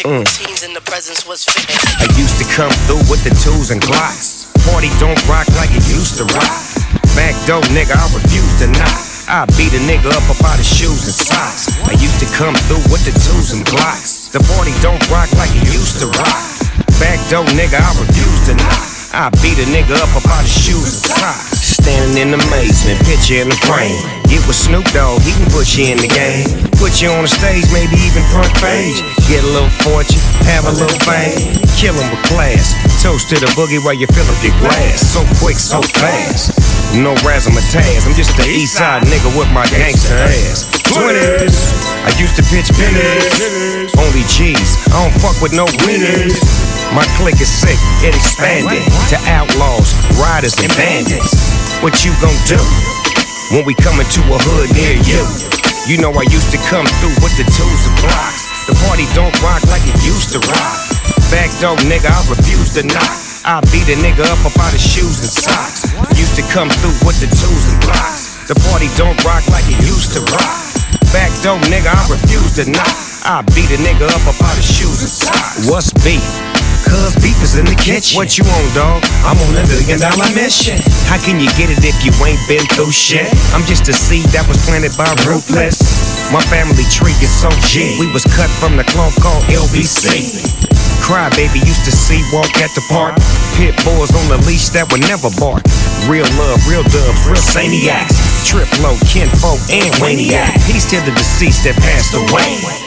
Teens in the presence was fitting. I used to come through with the tools and Glocks. Party don't rock like it used to rock. Back door nigga, I refuse to knock. I beat a nigga up about his shoes and socks. I used to come through with the tools and Glocks. The party don't rock like it used to rock. Back door nigga, I refuse to knock. I beat a nigga up about his shoes and socks. Standing in amazement, picture in the frame. Get with Snoop Dogg, he can put you in the game. Put you on the stage, maybe even front page. Get a little fortune, have a little fame. Kill him with class. Toast to the boogie while you fill up your glass. So quick, so fast. No razzmatazz, I'm just the east side nigga with my gangster ass. 20s, I used to pitch pennies. Only G's, I don't fuck with no winners. My clique is sick, it expanded to outlaws, riders, and bandits. What you gon' do when we come into a hood near you? You know I used to come through with the tools and blocks. The party don't rock like it used to rock. Back door nigga, I refuse to knock. I beat a nigga up about his shoes and socks. Used to come through with the tools and blocks. The party don't rock like it used to rock. Back door nigga, I refuse to knock. I beat a nigga up about his shoes and socks. What's beef? Cuz beef is in the kitchen. What you on, dog? I'm on $1 billion mission. How can you get it if you ain't been through shit? I'm just a seed that was planted by Ruthless. My family tree is so G. We was cut from the cloth called LBC. Crybaby used to see walk at the park. Pit bulls on the leash that would never bark. Real love, real dubs, real saniacs. Trip low, kinfolk, and waniac. Peace to the deceased that passed away.